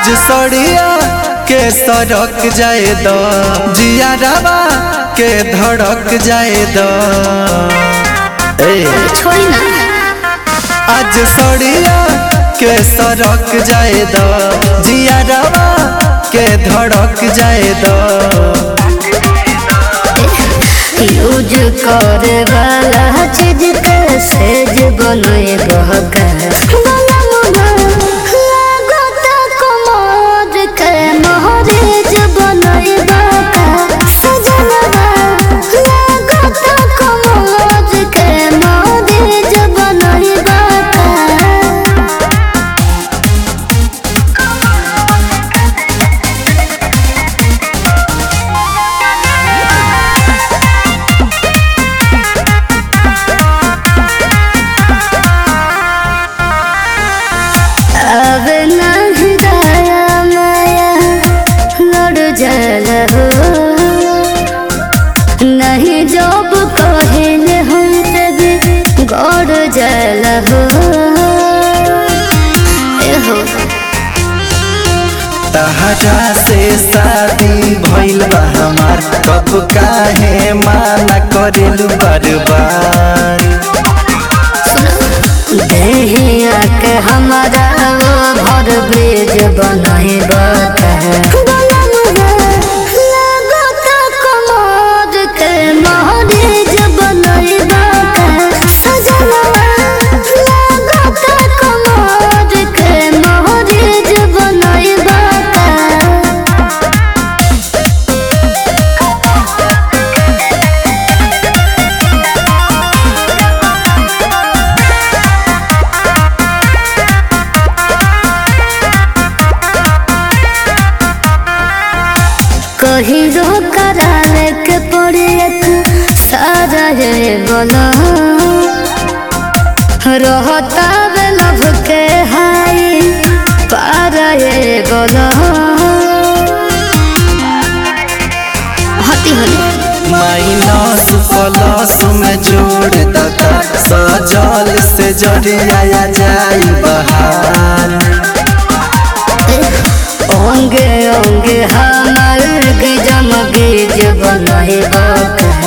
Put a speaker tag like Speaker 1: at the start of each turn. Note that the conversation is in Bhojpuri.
Speaker 1: आज सड़िया के सड़क जाए दो जिया रवा के धड़क जाए दो
Speaker 2: छोड़ी ना।
Speaker 1: आज सड़िया के सड़क जाए दो जिया रवा के धड़क जाए दो
Speaker 2: यूज करे वाला चीज के सेज बनए बहका अब नहीं दया माया लड़ जल हो नहीं जब कहले हम तभी गड़ जल हो
Speaker 1: तहरा से शादी भइल बा हमार कब काहे माना करेलू बार बार
Speaker 2: देहिया के हमारा भर ब्रिज बनाए बात है कहीं रो करावे के पड़े सारा ये बोला रहता वे लभ के हाई पारा ये बोला हती होली
Speaker 1: माइनस प्लस में जोड़ दता सजल से जरिया जाई बहार
Speaker 2: ओंगे ओंगे हमार के जम बीज बनाए बात